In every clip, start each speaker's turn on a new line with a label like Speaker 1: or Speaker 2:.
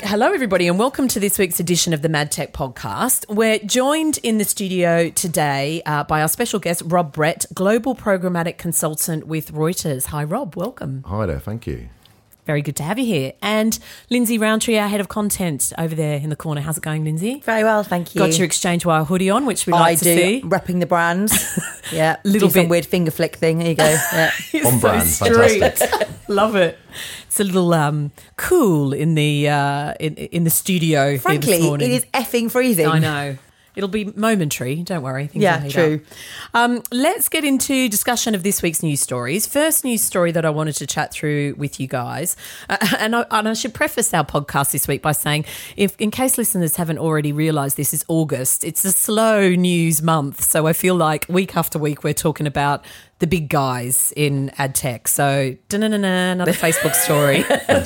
Speaker 1: Hello, everybody, and welcome to this week's edition of the Mad Tech Podcast. We're joined in the studio today by our special guest, Rob Brett, Global Programmatic Consultant with Reuters. Hi, Rob. Welcome.
Speaker 2: Hi there. Thank you.
Speaker 1: Very good to have you here. And Lindsay Roundtree, our Head of Content over there in the corner. How's it going, Lindsay?
Speaker 3: Very well, thank you.
Speaker 1: Got your Exchange Wire hoodie on, which we like to see.
Speaker 3: Repping the brands. Yeah.
Speaker 1: Little
Speaker 3: Do some
Speaker 1: bit.
Speaker 3: weird finger flick thing. There you go. Yeah.
Speaker 2: On brand.
Speaker 1: Street.
Speaker 2: Fantastic.
Speaker 1: Love it. It's a little cool in the studio here
Speaker 3: Frankly,
Speaker 1: this morning.
Speaker 3: it is effing freezing.
Speaker 1: I know. It'll be momentary. Don't worry. Things
Speaker 3: Yeah,
Speaker 1: will heat
Speaker 3: true.
Speaker 1: up. Let's get into discussion of this week's news stories. First news story that I wanted to chat through with you guys, and I should preface our podcast this week by saying, in case listeners haven't already realised, this is August. It's a slow news month, so I feel like week after week we're talking about the big guys in ad tech. So, another Facebook story.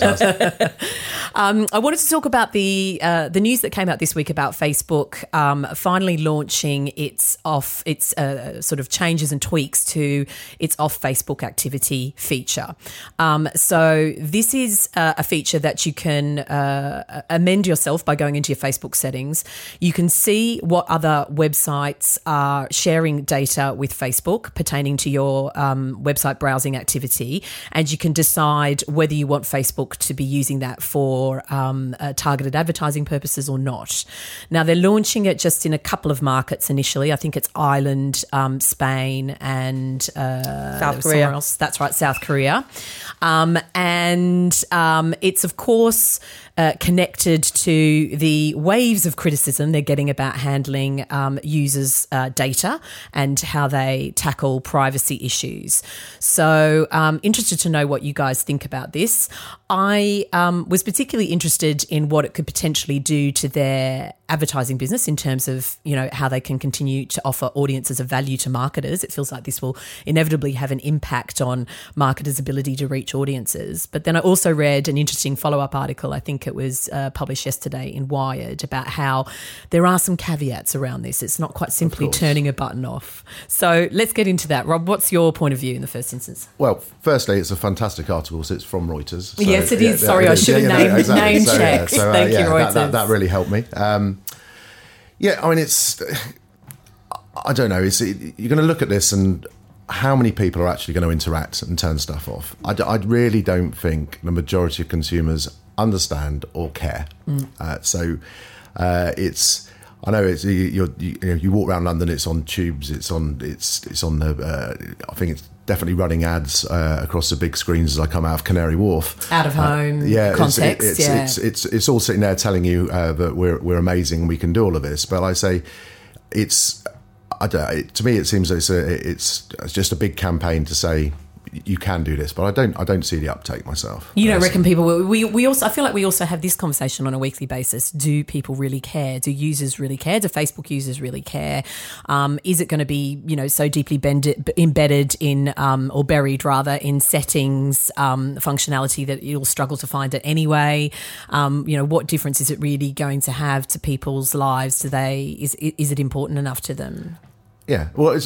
Speaker 1: I wanted to talk about the news that came out this week about Facebook finally launching its sort of changes and tweaks to its off Facebook activity feature. So this is a feature that you can amend yourself by going into your Facebook settings. You can see what other websites are sharing data with Facebook pertaining to your website browsing activity, and you can decide whether you want Facebook to be using that for targeted advertising purposes or not. Now, they're launching it just in a couple of markets initially. I think it's Ireland, Spain, and
Speaker 3: South Korea.
Speaker 1: Somewhere else. That's right, South Korea. And it's, of course, connected to the waves of criticism they're getting about handling users' data and how they tackle privacy issues. So interested to know what you guys think about this. I was particularly interested in what it could potentially do to their advertising business in terms of, how they can continue to offer audiences of value to marketers. It feels like this will inevitably have an impact on marketers' ability to reach audiences. But then I also read an interesting follow-up article, I think it was published yesterday in Wired, about how there are some caveats around this. It's not quite simply turning a button off. So let's get into that. Rob, what's your point of view in the first instance?
Speaker 2: Well, firstly, it's a fantatic article. So it's from Reuters. So,
Speaker 1: yes, it is. Sorry, I should have name checked. Thank you, Reuters.
Speaker 2: That really helped me. It's... I don't know. You're going to look at this and how many people are actually going to interact and turn stuff off. I really don't think the majority of consumers understand or care. I know it's you walk around London. It's on tubes. It's on the. I think it's definitely running ads across the big screens as I come out of Canary Wharf.
Speaker 1: Out of home context.
Speaker 2: It's all sitting there telling you that we're amazing and we can do all of this. But I say to me it seems it's just a big campaign to say you can do this, but I don't see the uptake myself.
Speaker 1: You don't reckon people will? We also, I feel like we also have this conversation on a weekly basis. Do people really care? Do users really care? Do Facebook users really care? Is it going to be so deeply embedded in or buried rather in settings functionality that you'll struggle to find it anyway? What difference is it really going to have to people's lives? Is it important enough to them?
Speaker 2: Yeah, well, it's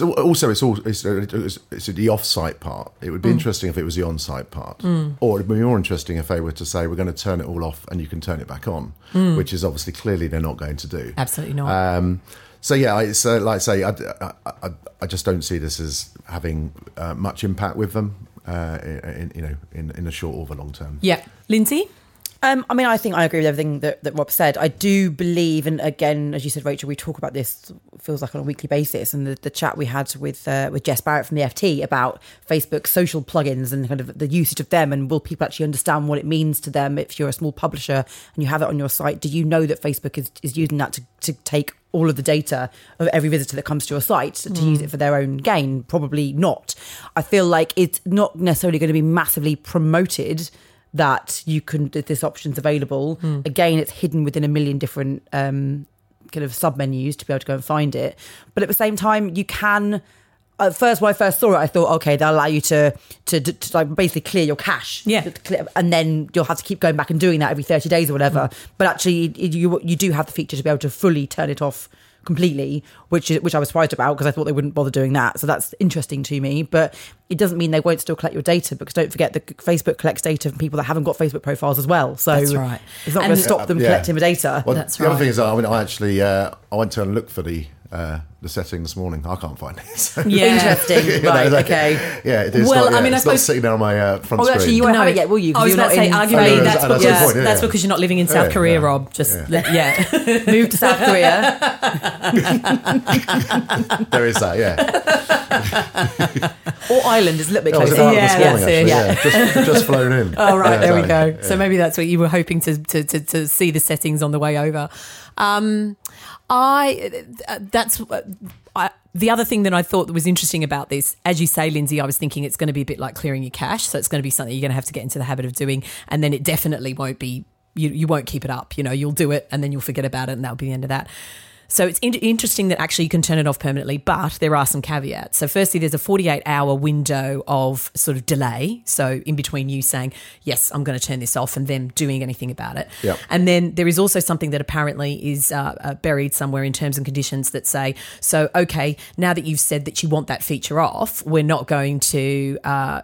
Speaker 2: the off-site part. It would be interesting if it was the on-site part, or it'd be more interesting if they were to say we're going to turn it all off and you can turn it back on, which is obviously clearly they're not going to do.
Speaker 1: Absolutely not.
Speaker 2: It's like I say, I just don't see this as having much impact with them, in the short or the long term.
Speaker 1: Yeah, Lindsay.
Speaker 3: I think I agree with everything that Rob said. I do believe, and again, as you said, Rachel, we talk about this, feels like on a weekly basis, and the chat we had with Jess Barrett from the FT about Facebook social plugins and kind of the usage of them, and will people actually understand what it means to them if you're a small publisher and you have it on your site? Do you know that Facebook is using that to take all of the data of every visitor that comes to your site to use it for their own gain? Probably not. I feel like it's not necessarily going to be massively promoted that this option's available. Again, it's hidden within a million different kind of sub-menus to be able to go and find it. But at the same time, you can... At first, when I first saw it, I thought, okay, they'll allow you to like basically clear your cache.
Speaker 1: Yeah.
Speaker 3: And then you'll have to keep going back and doing that every 30 days or whatever. But actually, you do have the feature to be able to fully turn it off completely, which I was surprised about because I thought they wouldn't bother doing that. So that's interesting to me. But it doesn't mean they won't still collect your data, because don't forget that Facebook collects data from people that haven't got Facebook profiles as well. So
Speaker 1: That's right.
Speaker 3: It's not going to stop them collecting the data.
Speaker 2: Well,
Speaker 1: That's
Speaker 2: the other
Speaker 1: right.
Speaker 2: thing is, I mean, I actually I went to look for the setting this morning. I can't find it. So,
Speaker 1: Yeah.
Speaker 3: Interesting. Right. Okay.
Speaker 2: Yeah, it is.
Speaker 1: Well,
Speaker 2: not,
Speaker 1: I mean, I
Speaker 2: it's not
Speaker 1: suppose-
Speaker 2: sitting there on my front
Speaker 3: Oh,
Speaker 2: screen.
Speaker 3: actually, you won't have it yet, will you?
Speaker 1: I was
Speaker 3: You're
Speaker 1: about to say,
Speaker 3: in-
Speaker 1: arguably,
Speaker 2: Oh,
Speaker 1: that's
Speaker 2: that's
Speaker 1: because,
Speaker 2: the point, yeah.
Speaker 1: that's because you're not living in South
Speaker 2: Yeah,
Speaker 1: Korea,
Speaker 2: yeah.
Speaker 1: Rob. Just, yeah.
Speaker 3: Move to South Korea.
Speaker 2: There is that, yeah.
Speaker 3: Or Ireland is a little bit
Speaker 2: I was
Speaker 3: closer.
Speaker 2: about
Speaker 1: Yeah,
Speaker 2: this morning,
Speaker 1: that's it.
Speaker 2: actually. Yeah, just flown in.
Speaker 1: Oh, right,
Speaker 2: Yeah,
Speaker 1: there we
Speaker 2: exactly.
Speaker 1: go. So maybe that's what you were hoping to see the settings on the way over. The other thing that I thought that was interesting about this, as you say, Lindsay, I was thinking it's going to be a bit like clearing your cache. So it's going to be something you're going to have to get into the habit of doing. And then it definitely won't be, you won't keep it up. You know, you'll do it and then you'll forget about it and that'll be the end of that. So it's interesting that actually you can turn it off permanently, but there are some caveats. So firstly, there's a 48-hour window of sort of delay. So in between you saying, yes, I'm going to turn this off, and them doing anything about it.
Speaker 2: Yep.
Speaker 1: And then there is also something that apparently is buried somewhere in terms and conditions that say, so, okay, now that you've said that you want that feature off, we're not going to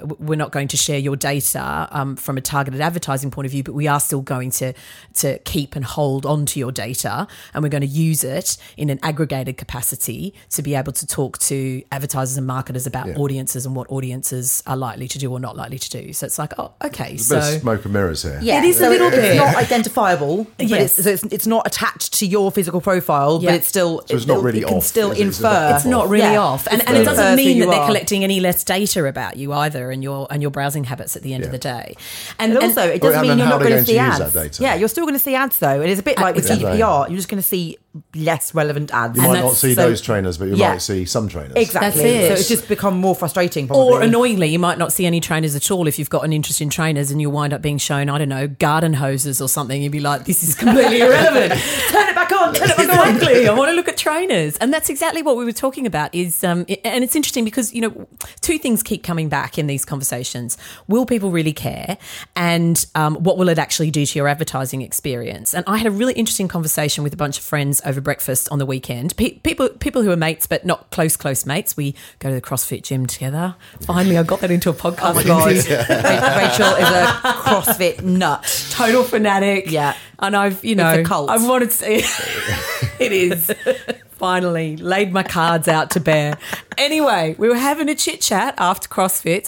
Speaker 1: share your data from a targeted advertising point of view, but we are still going to keep and hold onto your data, and we're going to use it in an aggregated capacity to be able to talk to advertisers and marketers about audiences and what audiences are likely to do or not likely to do. So it's like, oh, okay.
Speaker 2: There's a bit of smoke and mirrors here.
Speaker 3: Yeah,
Speaker 1: It is a little
Speaker 3: it's
Speaker 1: bit.
Speaker 3: not identifiable, but
Speaker 1: Yes.
Speaker 3: it's not attached to your physical profile,
Speaker 1: Yeah.
Speaker 3: but it's still
Speaker 2: So it's not really
Speaker 3: it can
Speaker 2: off,
Speaker 3: still
Speaker 2: is it? It's
Speaker 3: infer.
Speaker 1: It's not really
Speaker 3: Yeah.
Speaker 1: off, and
Speaker 3: It's
Speaker 1: it
Speaker 3: still
Speaker 1: doesn't
Speaker 3: infers who
Speaker 1: mean
Speaker 3: you
Speaker 1: that they're
Speaker 3: are.
Speaker 1: collecting any less data about you either, and your browsing habits at the end of the day. And
Speaker 3: And also, it
Speaker 2: Well,
Speaker 3: doesn't
Speaker 2: and
Speaker 3: mean
Speaker 2: then
Speaker 3: you're
Speaker 2: how
Speaker 3: not
Speaker 2: are they
Speaker 3: going to
Speaker 2: going
Speaker 3: see
Speaker 2: to use
Speaker 3: ads.
Speaker 2: that data?
Speaker 3: Yeah, you're still going to see ads though, and it's a bit like with
Speaker 1: Exactly.
Speaker 3: GDPR. You're just going to see less relevant ads.
Speaker 2: You might
Speaker 1: And
Speaker 2: not see
Speaker 3: so-
Speaker 2: those trainers, but you
Speaker 3: Yeah.
Speaker 2: might see some trainers.
Speaker 3: Exactly.
Speaker 1: That's it.
Speaker 3: So it's just become more frustrating. Probably.
Speaker 1: Or annoyingly, you might not see any trainers at all if you've got an interest in trainers, and you'll wind up being shown, I don't know, garden hoses or something. You'd be like, this is completely irrelevant.
Speaker 3: turn it back on. Turn it back on.
Speaker 1: Exactly. I want to look at trainers. And that's exactly what we were talking about is, and it's interesting because, you know, two things keep coming back in these conversations. Will people really care? And what will it actually do to your advertising experience? And I had a really interesting conversation with a bunch of friends over breakfast on the weekend. People who are mates, but not close mates. We go to the CrossFit gym together. Finally, I got that into a podcast.
Speaker 3: Oh my god,
Speaker 1: Lindsay.
Speaker 3: Rachel is a CrossFit nut.
Speaker 1: Total fanatic.
Speaker 3: Yeah.
Speaker 1: And I've,
Speaker 3: It's a cult.
Speaker 1: I've wanted to, it is. Finally laid my cards out to bear. Anyway, we were having a chit chat after CrossFit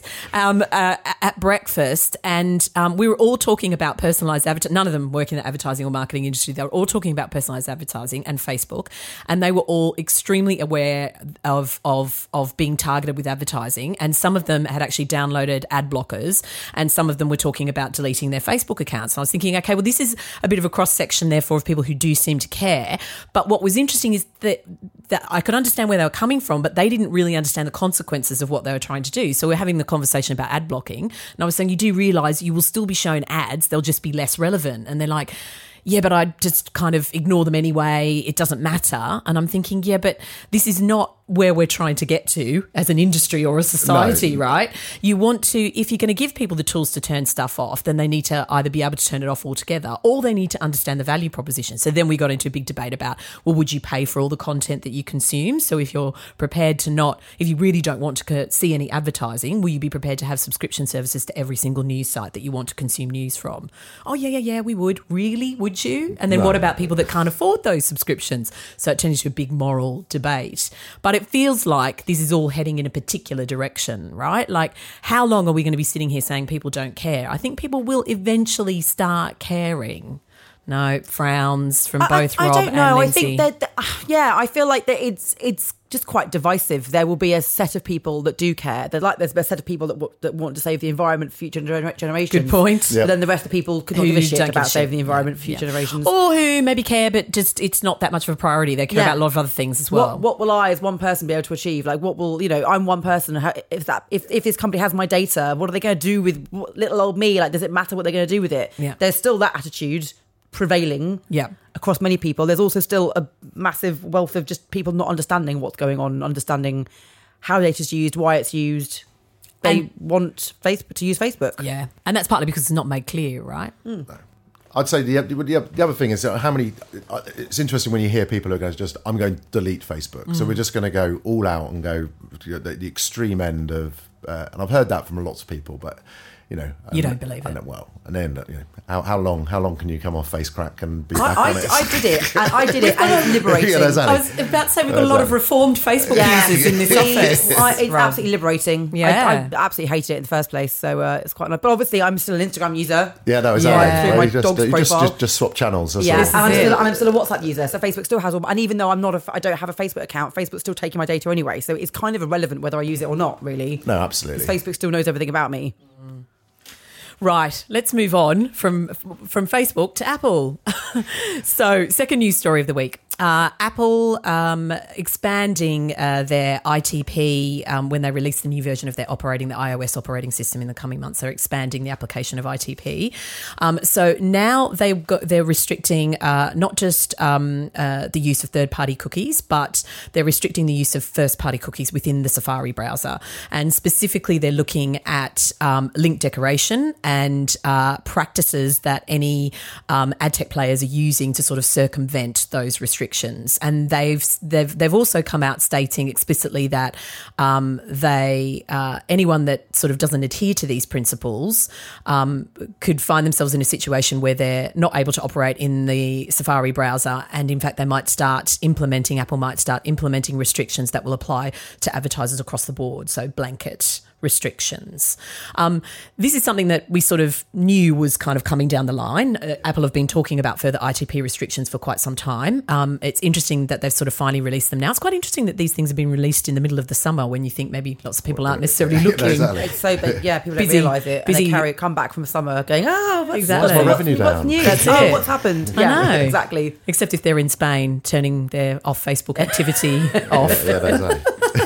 Speaker 1: at breakfast, and we were all talking about personalised advertising. None of them work in the advertising or marketing industry. They were all talking about personalised advertising and Facebook, and they were all extremely aware of being targeted with advertising. And some of them had actually downloaded ad blockers, and some of them were talking about deleting their Facebook accounts. And I was thinking, okay, well, this is a bit of a cross section, therefore, of people who do seem to care. But what was interesting is that I could understand where they were coming from, but they didn't really understand the consequences of what they were trying to do. So we're having the conversation about ad blocking, and I was saying, you do realise you will still be shown ads, they'll just be less relevant. And they're like, yeah, but I just kind of ignore them anyway, it doesn't matter. And I'm thinking, yeah, but this is not where we're trying to get to as an industry or a society, right? You want to, if you're going to give people the tools to turn stuff off, then they need to either be able to turn it off altogether, or they need to understand the value proposition. So then we got into a big debate about, well, would you pay for all the content that you consume? So if you're prepared to not, if you really don't want to see any advertising, will you be prepared to have subscription services to every single news site that you want to consume news from? Oh, yeah, we would. Really? Would you? And then
Speaker 2: No.
Speaker 1: what about people that can't afford those subscriptions? So it turns into a big moral debate. But it feels like this is all heading in a particular direction, right? Like, how long are we going to be sitting here saying people don't care? I think people will eventually start caring. No, frowns from both
Speaker 3: I
Speaker 1: Rob
Speaker 3: don't know.
Speaker 1: and
Speaker 3: I
Speaker 1: Lindsay.
Speaker 3: think that I feel like that it's just quite divisive. There will be a set of people that do care. There's a set of people that want to save the environment for future generations.
Speaker 1: Good point.
Speaker 2: Yeah.
Speaker 3: But then the rest of the people could not
Speaker 1: Who
Speaker 3: give a shit
Speaker 1: don't give a
Speaker 3: about
Speaker 1: shit.
Speaker 3: saving the environment for
Speaker 1: Yeah.
Speaker 3: future generations.
Speaker 1: Or who maybe care, but just it's not that much of a priority. They care
Speaker 3: Yeah.
Speaker 1: about a lot of other things as well.
Speaker 3: What will I, as one person, be able to achieve? Like, what will, I'm one person. If this company has my data, what are they going to do with little old me? Like, does it matter what they're going to do with it?
Speaker 1: Yeah.
Speaker 3: There's still that attitude prevailing
Speaker 1: Yeah.
Speaker 3: across many people. There's also still a massive wealth of just people not understanding what's going on, understanding how data's used, why it's used. They
Speaker 1: And-
Speaker 3: want Facebook to use Facebook.
Speaker 1: Yeah. And that's partly because it's not made clear, right?
Speaker 2: I'd say the other thing is how many. It's interesting when you hear people who go, I'm going to delete Facebook. So we're just going to go all out and go the extreme end of. And I've heard that from lots of people, but.
Speaker 1: You don't believe it.
Speaker 2: And then how long can you come off face crack and be back on it?
Speaker 3: I did it, and it's liberating.
Speaker 2: Yeah, exactly.
Speaker 1: I was about to say we've got a lot of reformed Facebook users in this office.
Speaker 3: It's absolutely liberating.
Speaker 1: Yeah.
Speaker 3: I absolutely hated it in the first place, so it's quite nice. But obviously, I'm still an Instagram user.
Speaker 2: Yeah, no, exactly.
Speaker 3: Yeah.
Speaker 2: Well,
Speaker 3: My dog's profile.
Speaker 2: Just swap channels.
Speaker 3: Yeah, and I'm still a WhatsApp user, so Facebook still has all. And even though I don't have a Facebook account, Facebook's still taking my data anyway, so it's kind of irrelevant whether I use it or not, really.
Speaker 2: No, absolutely.
Speaker 3: Facebook still knows everything about me.
Speaker 1: Right, let's move on from Facebook to Apple. So, second news story of the week. Apple expanding their ITP when they release the new version of their the iOS operating system in the coming months. They're expanding the application of ITP. So now they're restricting not just the use of third-party cookies, but they're restricting the use of first-party cookies within the Safari browser. And specifically, they're looking at link decoration and practices that any ad tech players are using to sort of circumvent those restrictions. And they've also come out stating explicitly that anyone that sort of doesn't adhere to these principles could find themselves in a situation where they're not able to operate in the Safari browser, and in fact Apple might start implementing restrictions that will apply to advertisers across the board, so blanket restrictions. This is something that we sort of knew was kind of coming down the line. Apple have been talking about further ITP restrictions for quite some time. It's interesting that they've sort of finally released them now. It's quite interesting that these things have been released in the middle of the summer when you think maybe lots of people aren't necessarily looking.
Speaker 2: Exactly.
Speaker 3: It's so big, people don't realise it. And they come back from summer going, what's
Speaker 2: my revenue down?
Speaker 3: What's new?
Speaker 1: That's it.
Speaker 3: What's happened?
Speaker 1: I know.
Speaker 3: Exactly.
Speaker 1: Except if they're in Spain, turning their off Facebook activity off.
Speaker 2: Yeah, exactly.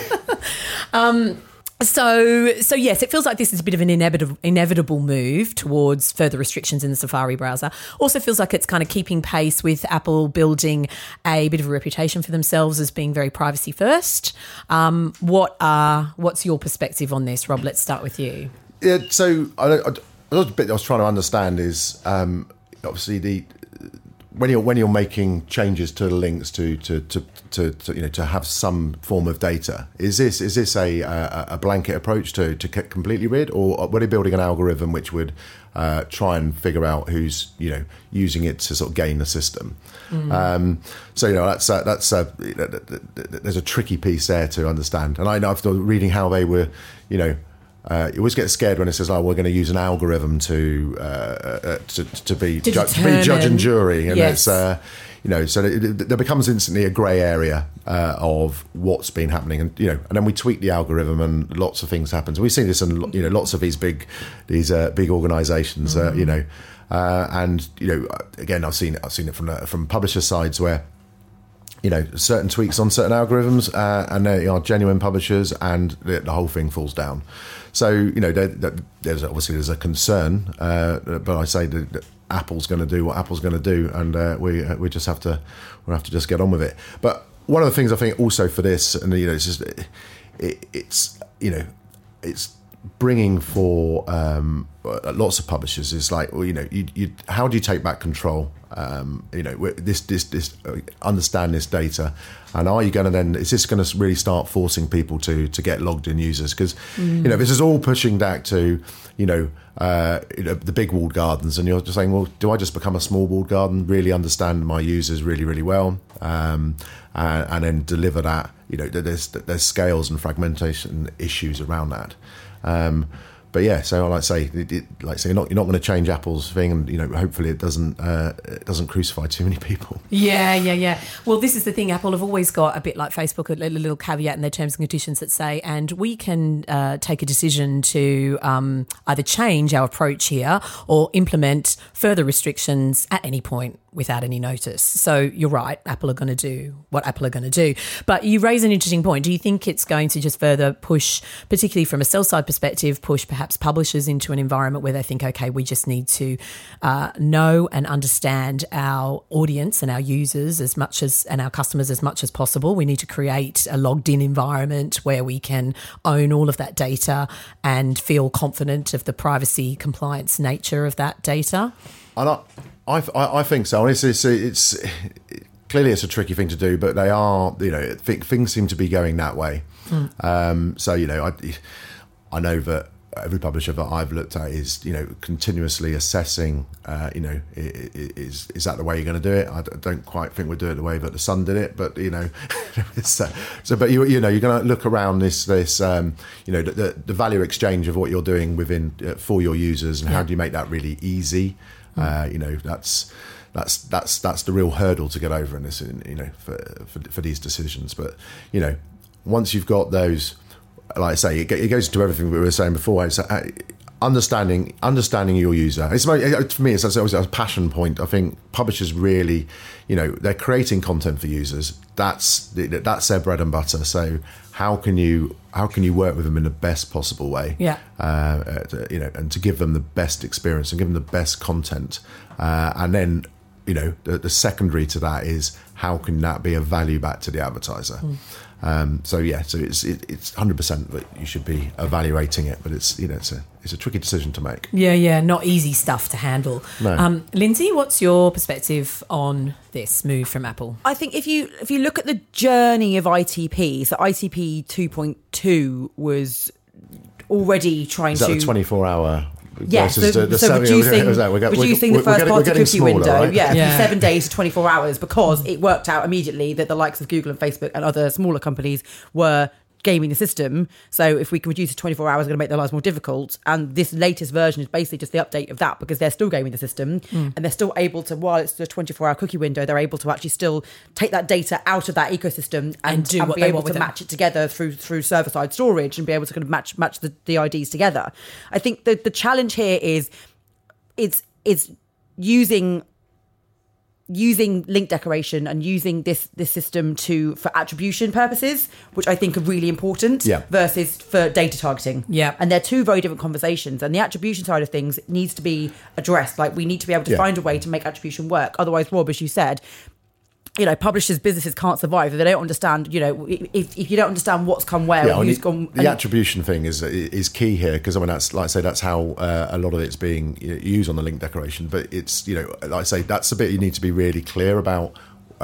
Speaker 1: So yes, it feels like this is a bit of an inevitable move towards further restrictions in the Safari browser. Also feels like it's kind of keeping pace with Apple building a bit of a reputation for themselves as being very privacy first. What's your perspective on this, Rob? Let's start with you.
Speaker 2: Yeah, so the bit I was trying to understand is obviously when you're making changes to the links to have some form of data, is this a blanket approach to get completely rid, or were they building an algorithm which would try and figure out who's using it to sort of game the system? So there's a tricky piece there to understand, and I know after reading how they were, you always get scared when it says, we're going to use an algorithm to be judge and jury. And
Speaker 1: yes.
Speaker 2: It's, so there becomes instantly a grey area of what's been happening. And, and then we tweak the algorithm and lots of things happen. So we've seen this in, lots of these big organisations, and, again, I've seen it from publisher sides where, certain tweaks on certain algorithms, and they are genuine publishers, and the whole thing falls down. So there's a concern, but I say that Apple's going to do what Apple's going to do, and we just have to just get on with it. But one of the things I think also for this, and it's bringing for lots of publishers is like, how do you take back control? This understand this data, and are you going to then? Is this going to really start forcing people to get logged in users? Because this is all pushing back to the big walled gardens, and you're just saying, well, do I just become a small walled garden, really understand my users really, really well, and then deliver that? There's scales and fragmentation issues around that. But yeah, so I like to say, you're not going to change Apple's thing, and hopefully it doesn't crucify too many people.
Speaker 1: Yeah. Well, this is the thing. Apple have always got a bit like Facebook, a little caveat in their terms and conditions that say, and we can take a decision to either change our approach here or implement further restrictions at any point without any notice. So you're right, Apple are going to do what Apple are going to do. But you raise an interesting point. Do you think it's going to just further push, particularly from a sell-side perspective, push perhaps publishers into an environment where they think, okay, we just need to know and understand our audience and our users and our customers as much as possible. We need to create a logged-in environment where we can own all of that data and feel confident of the privacy compliance nature of that data?
Speaker 2: And I think so. It's clearly it's a tricky thing to do, but they are, things seem to be going that way. So, I know that every publisher that I've looked at is, continuously assessing, is that the way you're going to do it? I don't quite think we'll do it the way that the Sun did it, but, but you're going to look around this, the value exchange of what you're doing within for your users, and how do you make that really easy? That's the real hurdle to get over in this, for these decisions. But, once you've got those, like I say, it goes into everything we were saying before. It's understanding your user. For me, it's always a passion point. I think publishers really, they're creating content for users. That's their bread and butter. So how can you work with them in the best possible way?
Speaker 1: Yeah.
Speaker 2: And to give them the best experience and give them the best content, and then the secondary to that is how can that be a value back to the advertiser. So it's 100% that you should be evaluating it, but it's a tricky decision to make.
Speaker 1: Yeah, not easy stuff to handle.
Speaker 2: No.
Speaker 1: Lindsay, what's your perspective on this move from Apple?
Speaker 3: I think if you look at the journey of ITP, so ITP 2.2 was already trying
Speaker 2: Is that
Speaker 3: to
Speaker 2: the 24-hour?
Speaker 3: Yes, so reducing the first party cookie window,
Speaker 2: right?
Speaker 3: from 7 days to 24 hours, because it worked out immediately that the likes of Google and Facebook and other smaller companies were gaming the system. So if we can reduce to 24 hours, we're going to make their lives more difficult. And this latest version is basically just the update of that, because they're still gaming the system, and they're still able to, while it's the 24-hour cookie window, they're able to actually still take that data out of that ecosystem and be able to match it together through server-side storage and be able to kind of match the IDs together. I think the challenge here is it's using link decoration and using this system for attribution purposes, which I think are really important, versus for data targeting.
Speaker 1: Yeah.
Speaker 3: And they're two very different conversations. And the attribution side of things needs to be addressed. Like, we need to be able to find a way to make attribution work. Otherwise, Rob, as you said, publishers' businesses can't survive if they don't understand, if you don't understand what's come where.
Speaker 2: The attribution thing is key here, because that's, like I say, that's how a lot of it's being used on the link decoration. But it's, like I say, that's the bit you need to be really clear about.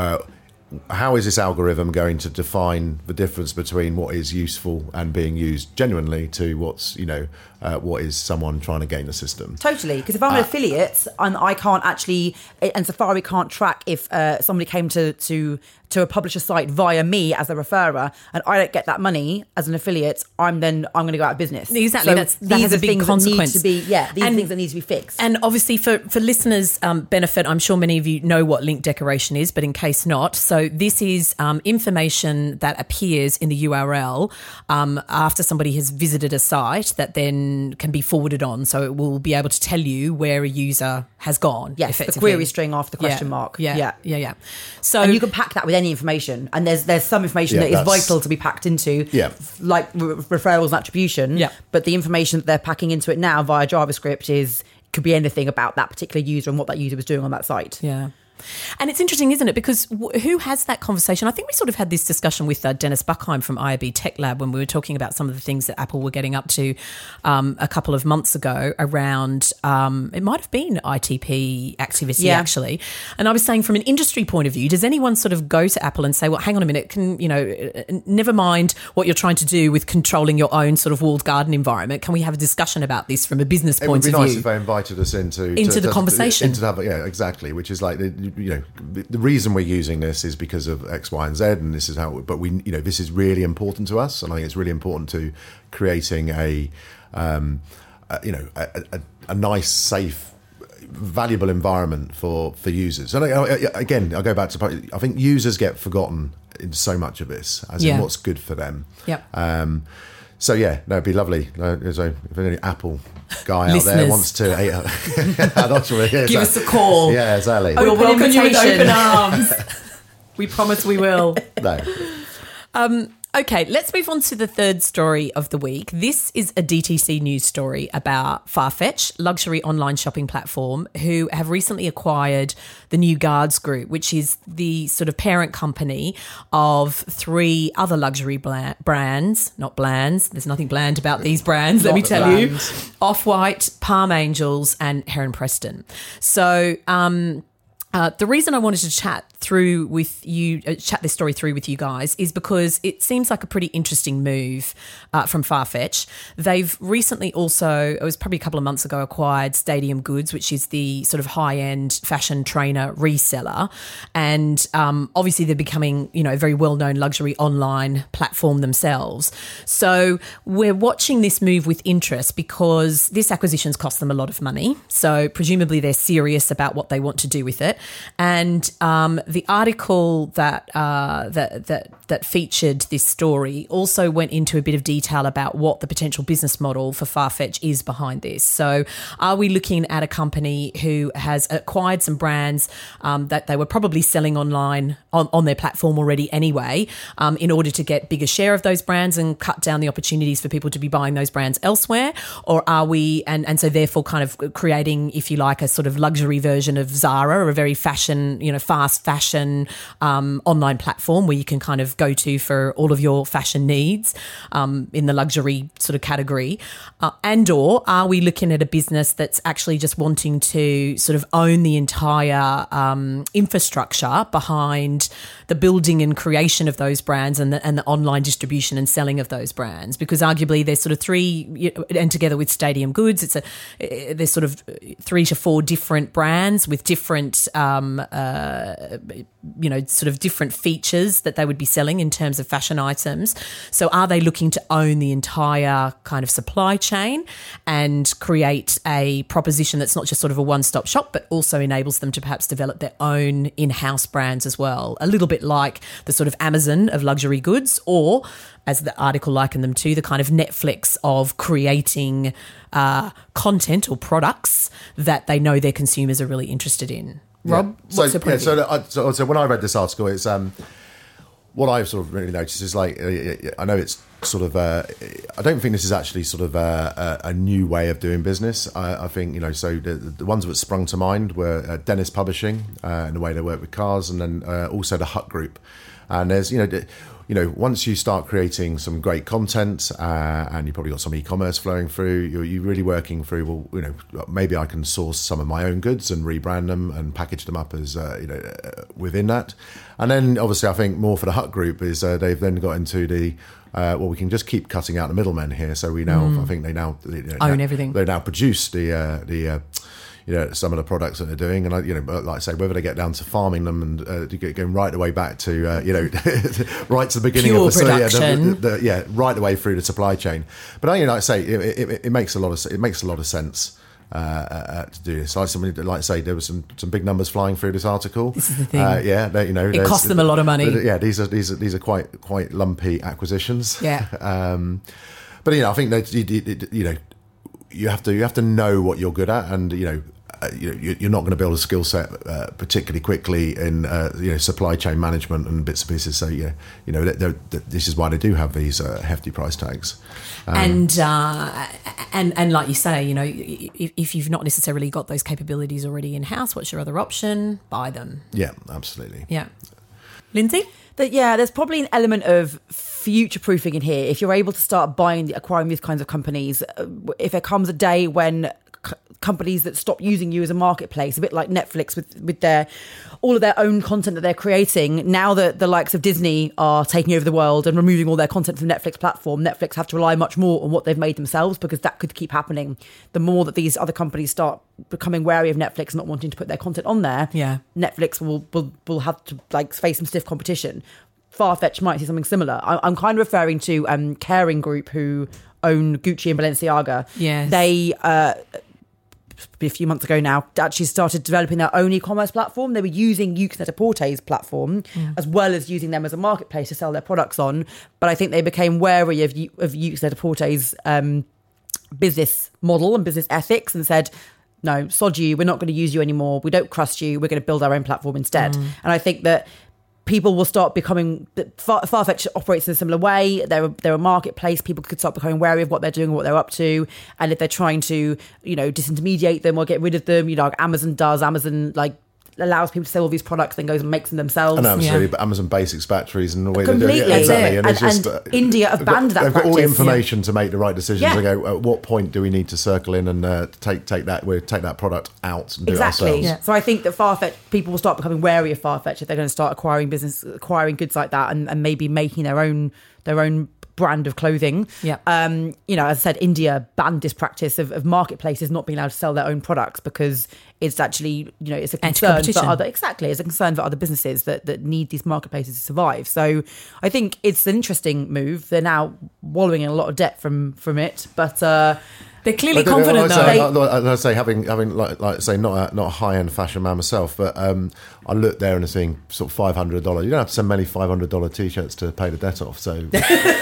Speaker 2: How is this algorithm going to define the difference between what is useful and being used genuinely to what's, what is someone trying to gain the system?
Speaker 3: Totally, because if I'm an affiliate and I can't actually, and Safari can't track if somebody came to a publisher site via me as a referrer, and I don't get that money as an affiliate, I'm going to go out of business.
Speaker 1: Exactly,
Speaker 3: so
Speaker 1: that has a big consequence.
Speaker 3: These are things that need to be fixed.
Speaker 1: And obviously, for listeners' benefit, I'm sure many of you know what link decoration is, but in case not, so this is information that appears in the URL after somebody has visited a site that then can be forwarded on. So it will be able to tell you where a user has gone.
Speaker 3: Yes, the query string after the question mark.
Speaker 1: Yeah. So,
Speaker 3: and you can pack that with any information, and there's some information that is vital to be packed into, like referrals and attribution. But the information that they're packing into it now via JavaScript could be anything about that particular user and what that user was doing on that site.
Speaker 1: Yeah. And it's interesting, isn't it? Because who has that conversation? I think we sort of had this discussion with Dennis Buchheim from IAB Tech Lab when we were talking about some of the things that Apple were getting up to a couple of months ago around, it might have been ITP activity actually. And I was saying, from an industry point of view, does anyone sort of go to Apple and say, well, hang on a minute, never mind what you're trying to do with controlling your own sort of walled garden environment. Can we have a discussion about this from a business point of view?
Speaker 2: It would be nice if they invited us into the conversation. Exactly, which is like the reason we're using this is because of X, Y, and Z, and this is how. But this is really important to us, and I think it's really important to creating a nice, safe, valuable environment for users. And again, I go back to, I think users get forgotten in so much of this, as in what's good for them. So it'd be lovely. If any Apple guy out there wants to
Speaker 1: give us a call.
Speaker 2: Yeah, exactly.
Speaker 1: We'll welcome you with open arms. We promise we will.
Speaker 2: No.
Speaker 1: Okay, let's move on to the third story of the week. This is a DTC news story about Farfetch, luxury online shopping platform, who have recently acquired the New Guards Group, which is the sort of parent company of 3 other luxury brands, not blands. There's nothing bland about these brands, let me tell you. Off-White, Palm Angels, and Heron Preston. So, the reason I wanted to chat this story through with you guys is because it seems like a pretty interesting move from Farfetch. They've recently also, it was probably a couple of months ago, acquired Stadium Goods, which is the sort of high-end fashion trainer reseller. And obviously they're becoming, a very well-known luxury online platform themselves. So we're watching this move with interest because this acquisition's cost them a lot of money. So presumably they're serious about what they want to do with it. And the article that featured this story also went into a bit of detail about what the potential business model for Farfetch is behind this. So are we looking at a company who has acquired some brands that they were probably selling online on their platform already anyway, in order to get bigger share of those brands and cut down the opportunities for people to be buying those brands elsewhere? Or are we, and so therefore kind of creating, if you like, a sort of luxury version of Zara, or a very fashion, fast fashion online platform where you can kind of go to for all of your fashion needs in the luxury sort of category? And/or are we looking at a business that's actually just wanting to sort of own the entire infrastructure behind the building and creation of those brands and the online distribution and selling of those brands? Because arguably there's sort of 3, and together with Stadium Goods, there's sort of 3 to 4 different brands with different sort of different features that they would be selling in terms of fashion items. So are they looking to own the entire kind of supply chain and create a proposition that's not just sort of a one-stop shop, but also enables them to perhaps develop their own in-house brands as well? A little bit like the sort of Amazon of luxury goods, or, as the article likened them to, the kind of Netflix of creating content or products that they know their consumers are really interested in. Rob, what's your point?
Speaker 2: So when I read this article, it's what I've sort of really noticed is, like, I know it's sort of I don't think this is actually sort of a new way of doing business. I think so the ones that sprung to mind were Dennis Publishing and the way they work with cars, and then also the Hut Group. And there's once you start creating some great content and you've probably got some e-commerce flowing through, you're really working through, maybe I can source some of my own goods and rebrand them and package them up as, within that. And then obviously I think more for the Hut Group is they've then got into the, we can just keep cutting out the middlemen here. So we now, I think they now
Speaker 1: own everything.
Speaker 2: They now produce the some of the products that they're doing, and like I say, whether they get down to farming them and going right the way back to right to the beginning
Speaker 1: pure
Speaker 2: of
Speaker 1: production,
Speaker 2: right the way through the supply chain. But like I say, it makes a lot of sense to do this. Like I say, there were some big numbers flying through this article.
Speaker 1: This is the thing.
Speaker 2: It
Speaker 1: cost them a lot of money.
Speaker 2: Yeah, these are quite lumpy acquisitions.
Speaker 1: Yeah.
Speaker 2: But I think that you have to know what you're good at, and you're not going to build a skill set particularly quickly in supply chain management and bits and pieces. So this is why they do have these hefty price tags.
Speaker 1: And like you say, if you've not necessarily got those capabilities already in house, what's your other option? Buy them.
Speaker 2: Yeah, absolutely.
Speaker 1: Yeah, Lindsay.
Speaker 3: There's probably an element of future proofing in here. If you're able to start acquiring these kinds of companies, if there comes a day when companies that stop using you as a marketplace, a bit like Netflix with their all of their own content that they're creating, now that the likes of Disney are taking over the world and removing all their content from Netflix platform, Netflix have to rely much more on what they've made themselves, because that could keep happening. The more that these other companies start becoming wary of Netflix and not wanting to put their content on there, Netflix will have to face some stiff competition. Farfetch might see something similar. I'm kind of referring to Kering Group, who own Gucci and Balenciaga.
Speaker 1: Yes.
Speaker 3: They a few months ago now actually started developing their own e-commerce platform. They were using Yoox Net-a-Porter's platform as well as using them as a marketplace to sell their products on. But I think they became wary of Yoox Net-a-Porter's business model and business ethics and said, no, sod you, we're not going to use you anymore. We don't trust you. We're going to build our own platform instead. And I think that people will start becoming, Farfetch operates in a similar way. They're a marketplace. People could start becoming wary of what they're doing and what they're up to. And if they're trying to, disintermediate them or get rid of them, like Amazon does, Amazon allows people to sell all these products, then goes and makes them themselves.
Speaker 2: And absolutely, but Amazon Basics batteries and the way
Speaker 3: completely,
Speaker 2: they do it. Exactly.
Speaker 3: And,
Speaker 2: it's just,
Speaker 3: India have banned that
Speaker 2: They've
Speaker 3: practice.
Speaker 2: got all the information to make the right decisions.
Speaker 3: Yeah.
Speaker 2: They go, at what point do we need to circle in and take that product out and do
Speaker 3: Exactly.
Speaker 2: it ourselves?
Speaker 3: Yeah. So I think that Farfetch, people will start becoming wary of Farfetch if they're going to start acquiring goods like that, and maybe making their own brand of clothing.
Speaker 1: Yeah.
Speaker 3: As I said, India banned this practice of marketplaces not being allowed to sell their own products because it's actually, it's a concern for other businesses that need these marketplaces to survive. So I think it's an interesting move. They're now wallowing in a lot of debt from it, but
Speaker 1: they're clearly confident though.
Speaker 2: I say having like say not a high end fashion man myself, but I look there and I'm seeing sort of $500. You don't have to send many $500 t-shirts to pay the debt off. So
Speaker 3: yeah,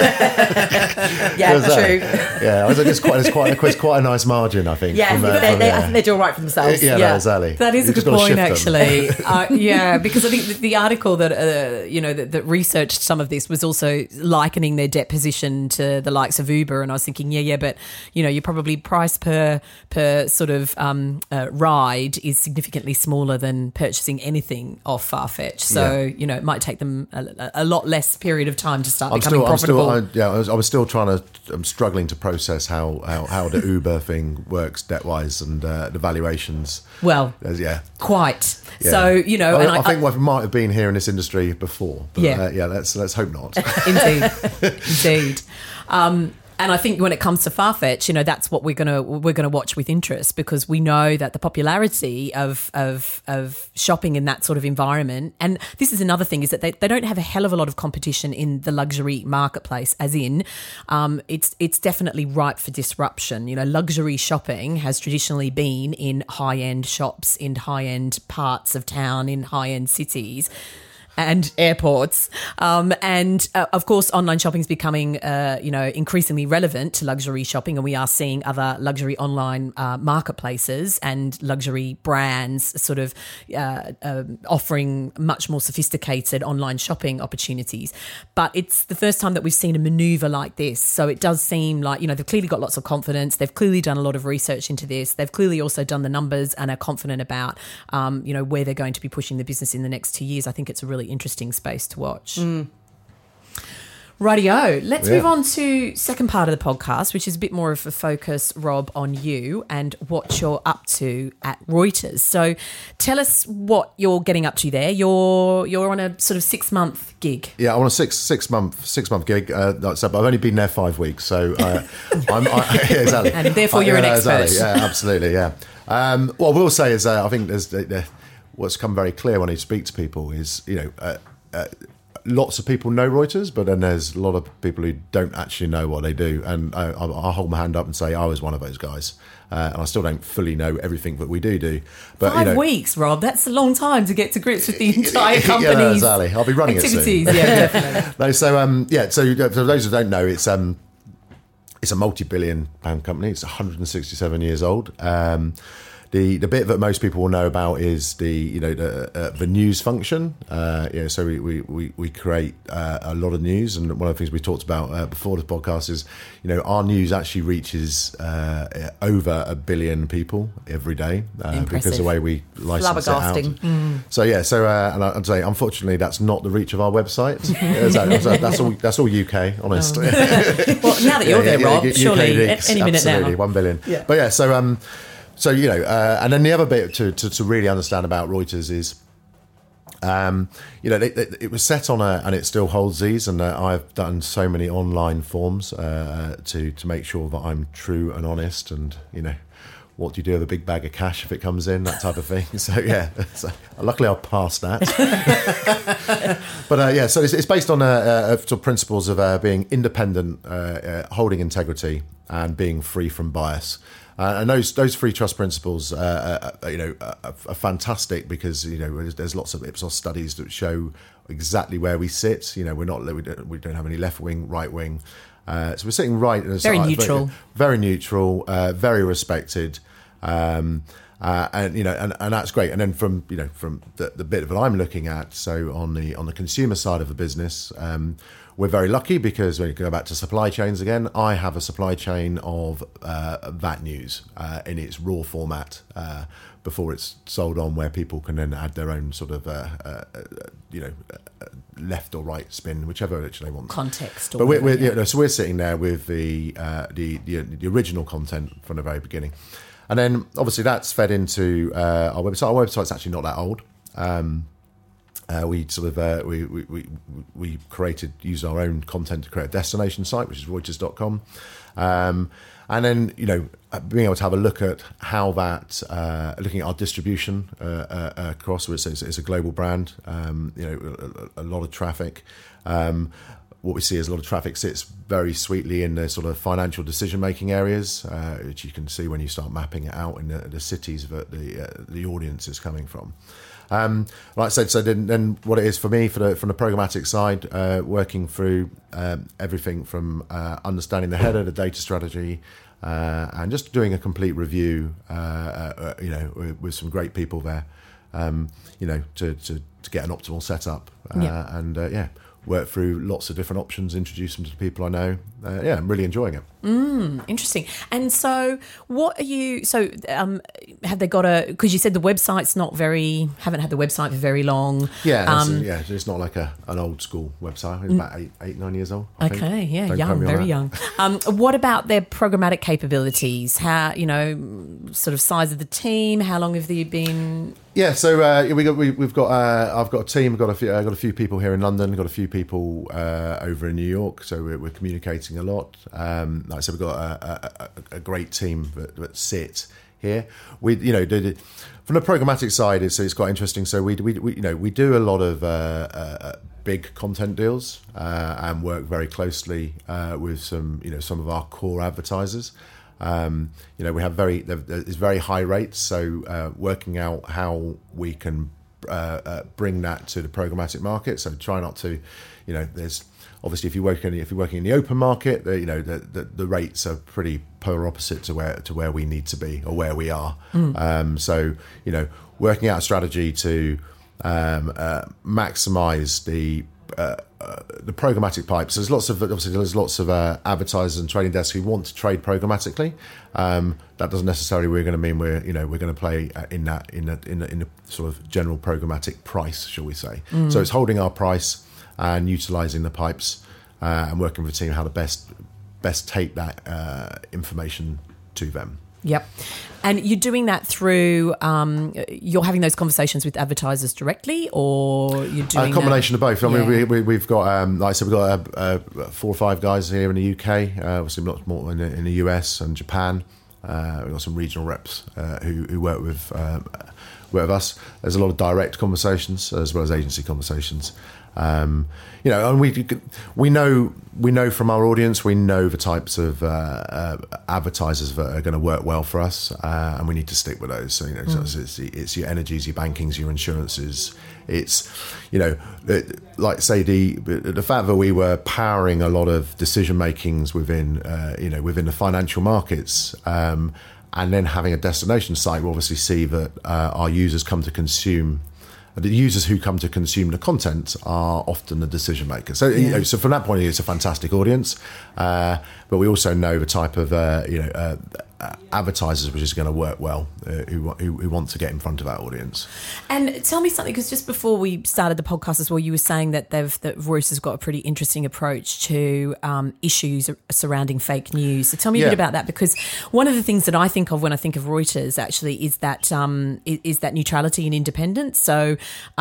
Speaker 3: true.
Speaker 2: Yeah, I think it's quite a nice margin. I think.
Speaker 3: Yeah, I think they do all right for themselves.
Speaker 2: Yeah, no, exactly.
Speaker 1: That is a good point, actually. Because I think the article that that researched some of this was also likening their debt position to the likes of Uber, and I was thinking, but you're probably price per sort of ride is significantly smaller than purchasing anything off Farfetch. So it might take them a lot less period of time to start becoming profitable.
Speaker 2: I'm struggling to process how the Uber thing works debt wise and the valuations.
Speaker 1: Well, quite. Yeah. So
Speaker 2: I think we might have been here in this industry before. But, let's hope not.
Speaker 1: Indeed. And I think when it comes to Farfetch, that's what we're gonna watch with interest, because we know that the popularity of shopping in that sort of environment, and this is another thing, is that they don't have a hell of a lot of competition in the luxury marketplace, as in it's definitely ripe for disruption. Luxury shopping has traditionally been in high-end shops, in high-end parts of town, in high-end cities and airports. Of course, online shopping is becoming, increasingly relevant to luxury shopping, and we are seeing other luxury online marketplaces and luxury brands sort of offering much more sophisticated online shopping opportunities. But it's the first time that we've seen a maneuver like this. So it does seem like, they've clearly got lots of confidence. They've clearly done a lot of research into this. They've clearly also done the numbers and are confident about, where they're going to be pushing the business in the next 2 years. I think it's a really interesting space to watch. Rightio, let's move on to second part of the podcast, which is a bit more of a focus, Rob, on you and what you're up to at Reuters. So tell us what you're getting up to there. You're on a sort of 6-month gig. Yeah,
Speaker 2: I'm on a six month gig. But I've only been there 5 weeks, so exactly.
Speaker 1: And therefore you're an expert.
Speaker 2: Exactly. Yeah, absolutely. Yeah. What I will say is, I think there's what's come very clear when I speak to people is, lots of people know Reuters, but then there's a lot of people who don't actually know what they do. And I'll hold my hand up and say I was one of those guys. And I still don't fully know everything that we do. But
Speaker 1: 5 weeks, Rob, that's a long time to get to grips with the entire company's
Speaker 2: exactly. I'll be running
Speaker 1: activities.
Speaker 2: It soon.
Speaker 1: Yeah, definitely.
Speaker 2: No, so for those who don't know, it's a multi-billion-pound company. It's 167 years old. The bit that most people will know about is the news function. So we create a lot of news, and one of the things we talked about before the podcast is, our news actually reaches over 1 billion people every day because of the way we license it out. And I'd say unfortunately that's not the reach of our website. That's all UK, honest.
Speaker 1: Oh. Well, now that you're there, Rob, surely any minute
Speaker 2: absolutely,
Speaker 1: now.
Speaker 2: 1 billion.
Speaker 1: Yeah.
Speaker 2: But and then the other bit to really understand about Reuters is, it was set on and it still holds these, and I've done so many online forms to make sure that I'm true and honest, and what do you do with a big bag of cash if it comes in, that type of thing. So luckily I'll pass that. But so it's based on sort of principles of being independent, holding integrity, and being free from bias. And those three trust principles, are fantastic because there's lots of Ipsos studies that show exactly where we sit. We don't have any left wing, right wing, so we're sitting right.
Speaker 1: Very neutral,
Speaker 2: very respected. and that's great. And then from the bit that I'm looking at, so on the consumer side of the business, we're very lucky because when you go back to supply chains again, I have a supply chain of VAT news in its raw format before it's sold on, where people can then add their own sort of left or right spin, whichever direction they want.
Speaker 1: Context.
Speaker 2: But we're sitting there with the original content from the very beginning, and then obviously that's fed into our website. Our website's actually not that old. We used our own content to create a destination site, which is Reuters.com. And then, being able to have a look at how that, looking at our distribution across, which is a global brand, a lot of traffic. What we see is a lot of traffic sits very sweetly in the sort of financial decision-making areas, which you can see when you start mapping it out in the cities that the audience is coming from. Like I said, so then what it is for me from the programmatic side, working through everything from understanding the header, the data strategy, and just doing a complete review, with some great people there, to get an optimal setup, and work through lots of different options, introduce them to the people I know. I'm really enjoying it.
Speaker 1: Interesting. And so what are you, have they got because you said the website's haven't had the website for very long.
Speaker 2: It's not like an old school website. It's about 9 years old, I think.
Speaker 1: Okay, yeah, young, very young. What about their programmatic capabilities? How, sort of size of the team? How long have they been?
Speaker 2: Yeah, so I've got a team. I've got a few people here in London. Got a few people over in New York. So we're communicating a lot. Like I said, we've got a great team that sit here. We from the programmatic side, it's quite interesting. So we do a lot of big content deals and work very closely with some of our core advertisers. We have very high rates, so working out how we can bring that to the programmatic market. So try not to, there's obviously if you're working in the open market, the rates are pretty polar opposite to where we need to be or where we are. So working out a strategy to maximize the programmatic pipes. There's lots of advertisers and trading desks who want to trade programmatically. That doesn't necessarily we're going to mean we're going to play in the sort of general programmatic price, shall we say? So it's holding our price and utilising the pipes and working with the team how to best take that information to them.
Speaker 1: Yep. And you're doing that through, you're having those conversations with advertisers directly, or you're doing
Speaker 2: a combination of both. I mean, we've got, like I said, we've got 4 or 5 guys here in the UK, obviously lots more in the US and Japan. We've got some regional reps who work with us. There's a lot of direct conversations as well as agency conversations. And we know from our audience, we know the types of advertisers that are going to work well for us, and we need to stick with those. So so it's your energies, your bankings, your insurances. It's like say the fact that we were powering a lot of decision makings within the financial markets. And then having a destination site, we obviously see that our users come to consume. The users who come to consume the content are often the decision makers. So, so from that point of view, it's a fantastic audience. But we also know the type of advertisers which is going to work well, who want to get in front of that audience.
Speaker 1: And tell me something, because just before we started the podcast as well, you were saying that Reuters has got a pretty interesting approach to issues surrounding fake news. So tell me a bit about that, because one of the things that I think of when I think of Reuters actually is that neutrality and independence. So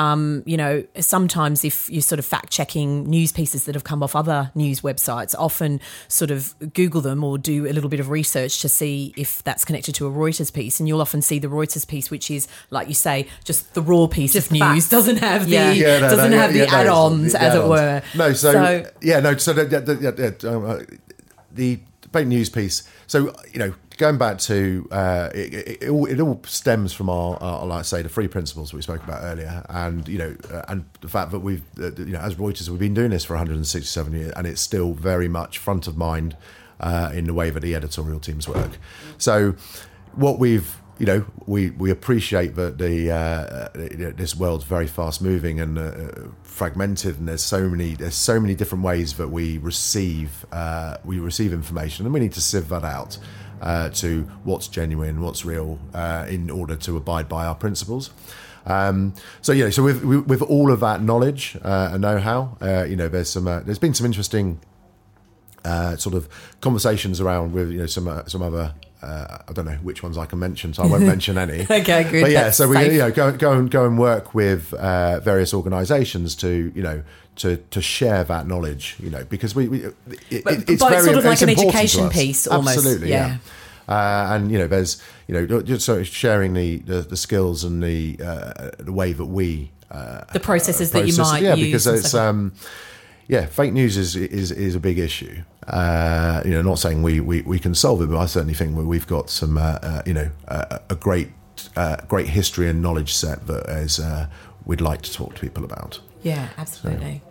Speaker 1: sometimes if you're sort of fact checking news pieces that have come off other news websites, often sort of Google them or do a little bit of research to see if that's connected to a Reuters piece, and you'll often see the Reuters piece, which is, like you say, just the raw piece of news,
Speaker 3: facts.
Speaker 1: doesn't have the add-ons, as it were.
Speaker 2: The fake news piece. So going back to it all stems from our like I say, the 3 principles we spoke about earlier, and and the fact that we've as Reuters we've been doing this for 167 years, and it's still very much front of mind in the way that the editorial teams work. So what we've you know, we appreciate that this world's very fast moving and fragmented, and there's so many different ways that we receive information, and we need to sieve that out to what's genuine, what's real, in order to abide by our principles. So with all of that knowledge and know-how, there's been some interesting sort of conversations around with some other. I don't know which ones I can mention, so I won't mention any.
Speaker 1: Okay, good.
Speaker 2: But yeah,
Speaker 1: That's
Speaker 2: so we
Speaker 1: safe.
Speaker 2: go and work with various organisations to share that knowledge, because it's
Speaker 1: But
Speaker 2: very
Speaker 1: sort of like
Speaker 2: it's
Speaker 1: an
Speaker 2: important to
Speaker 1: education
Speaker 2: us.
Speaker 1: piece, almost.
Speaker 2: Absolutely,
Speaker 1: Yeah.
Speaker 2: And there's just sort of sharing the skills and the way that we
Speaker 1: The processes that you might use.
Speaker 2: because
Speaker 1: and
Speaker 2: it's
Speaker 1: stuff.
Speaker 2: fake news is a big issue. Not saying we can solve it, but I certainly think we've got some a great history and knowledge set that is we'd like to talk to people about.
Speaker 1: Yeah, absolutely.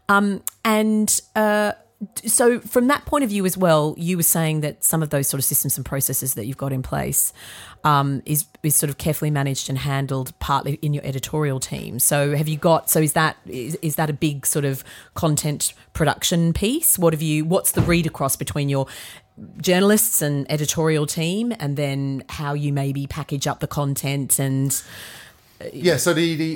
Speaker 1: So from that point of view as well, you were saying that some of those sort of systems and processes that you've got in place is sort of carefully managed and handled partly in your editorial team. So is that a big sort of content production piece? What's the read across between your journalists and editorial team, and then how you maybe package up the content and
Speaker 2: So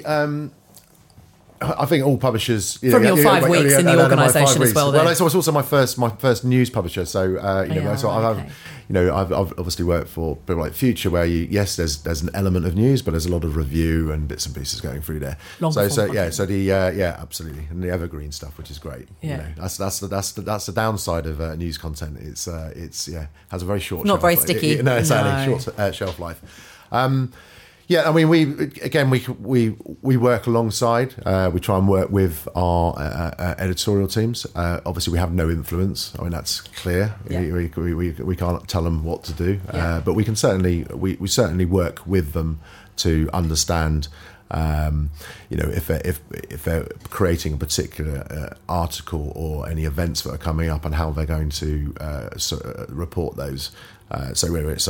Speaker 2: I think all publishers
Speaker 1: From your 5 weeks in the organisation as well,
Speaker 2: Well,
Speaker 1: then.
Speaker 2: it's also my first news publisher. So I've obviously worked for people like Future, where there's an element of news, but there's a lot of review and bits and pieces going through there. Absolutely, and the evergreen stuff, which is great.
Speaker 1: Yeah.
Speaker 2: That's the downside of news content. It's has a very short.
Speaker 3: Not
Speaker 2: shelf
Speaker 3: very
Speaker 2: life.
Speaker 3: sticky.
Speaker 2: No, exactly,
Speaker 1: No.
Speaker 2: short shelf life. I mean, we work alongside. We try and work with our editorial teams. Obviously, we have no influence. I mean, that's clear.
Speaker 1: Yeah.
Speaker 2: We can't tell them what to do,
Speaker 1: Yeah.
Speaker 2: but we can certainly work with them to understand. If they're creating a particular article or any events that are coming up, and how they're going to report those. So whether it's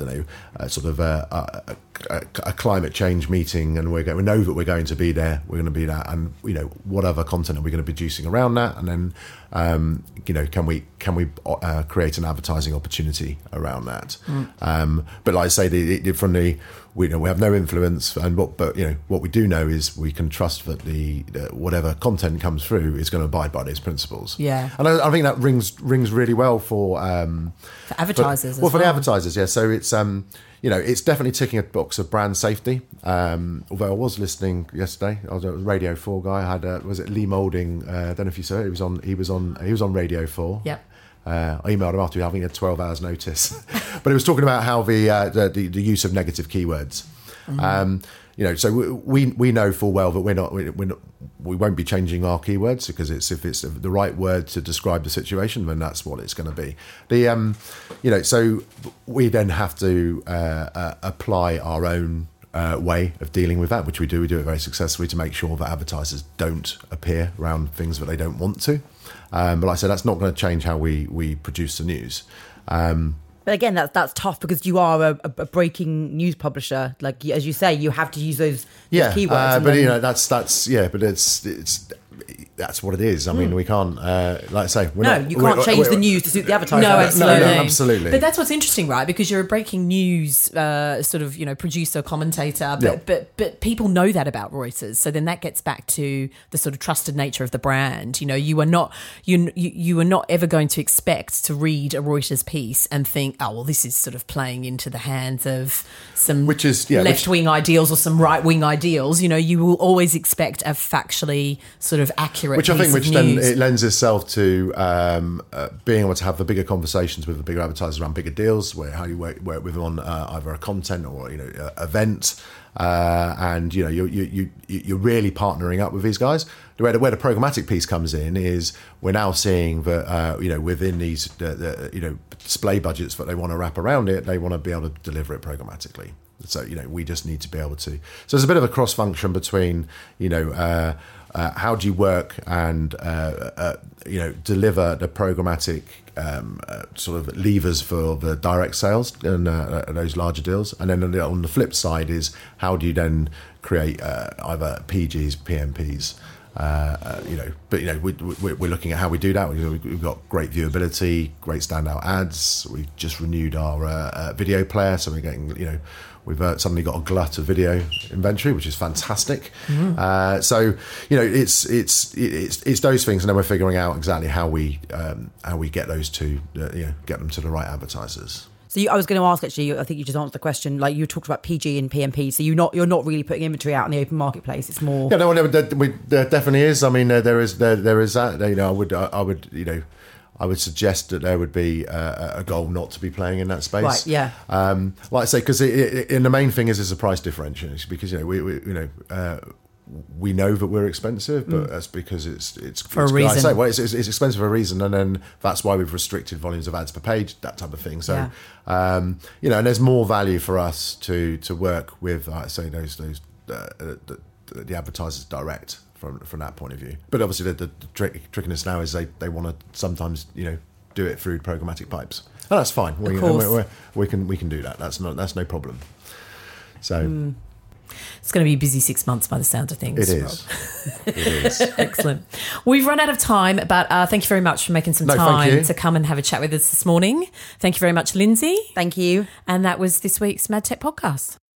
Speaker 2: a climate change meeting, and we know that we're going to be there, and what other content are we going to be producing around that, and then can we create an advertising opportunity around that? But like I say, we have no influence, but what we do know is we can trust that the whatever content comes through is going to abide by these principles.
Speaker 1: Yeah.
Speaker 2: And I think that rings really well for
Speaker 1: advertisers.
Speaker 2: For the advertisers, yeah. So it's it's definitely ticking a box of brand safety. Although I was listening yesterday, I was a Radio 4 guy. I had was it Lee Moulding? I don't know if you saw it. He was on Radio 4.
Speaker 1: Yep.
Speaker 2: I emailed him after having a 12 hours notice, but he was talking about how the use of negative keywords. So we know full well that we won't be changing our keywords, because if it's the right word to describe the situation, then that's what it's going to be. So we then have to apply our own way of dealing with that, which we do. We do it very successfully to make sure that advertisers don't appear around things that they don't want to. But like I said, that's not going to change how we produce the news.
Speaker 3: But again, that's tough, because you are a breaking news publisher. Like, as you say, you have to use those keywords.
Speaker 2: But that's what it is. I mean, we can't, like I say,
Speaker 3: you can't change the news to suit the advertiser.
Speaker 1: No, absolutely.
Speaker 2: No, absolutely.
Speaker 1: But that's what's interesting, right? Because you're a breaking news producer, commentator, but people know that about Reuters. So then that gets back to the sort of trusted nature of the brand. You are not ever going to expect to read a Reuters piece and think, oh, well, this is sort of playing into the hands of some left-wing ideals or some right-wing ideals. You will always expect a factually sort of accurate
Speaker 2: Which I think,
Speaker 1: piece of
Speaker 2: then
Speaker 1: news.
Speaker 2: it lends itself to being able to have the bigger conversations with the bigger advertisers around bigger deals, where how you work with them on either a content or event, and you're really partnering up with these guys. Where the programmatic piece comes in is we're now seeing that within these display budgets that they want to wrap around it, they want to be able to deliver it programmatically. So we just need to be able to. So there's a bit of a cross function between how do you work and deliver the programmatic sort of levers for the direct sales and those larger deals, and then on the flip side is how do you then create either PGs, PMPs. We're looking at how we do that. We've got great viewability, great standout ads. We've just renewed our video player, so we're getting, we've suddenly got a glut of video inventory, which is fantastic. So it's those things, and then we're figuring out exactly how we get those to get them to the right advertisers.
Speaker 3: So I was going to ask, actually, I think you just answered the question. Like, you talked about PG and PMP, so you're not really putting inventory out in the open marketplace. It's more.
Speaker 2: Yeah, no, there definitely is. I mean, there is that. I would suggest that there would be a goal not to be playing in that space.
Speaker 3: Right. Yeah.
Speaker 2: Like I say, because the main thing is a price differential. Because we know that we're expensive, but that's because it's
Speaker 3: for a reason.
Speaker 2: Like I say, it's expensive for a reason, and then that's why we've restricted volumes of ads per page, that type of thing. So, and there's more value for us to work with, like I say, the advertisers direct from that point of view. But obviously, the trickiness now is they want to sometimes do it through programmatic pipes, and that's fine. We can do that. That's no problem. So.
Speaker 1: It's going to be a busy 6 months by the sound of things.
Speaker 2: It is. It is.
Speaker 1: Excellent. We've run out of time, but thank you very much for making some time to come and have a chat with us this morning. Thank you very much, Lindsay.
Speaker 3: Thank you.
Speaker 1: And that was this week's Mad Tech Podcast.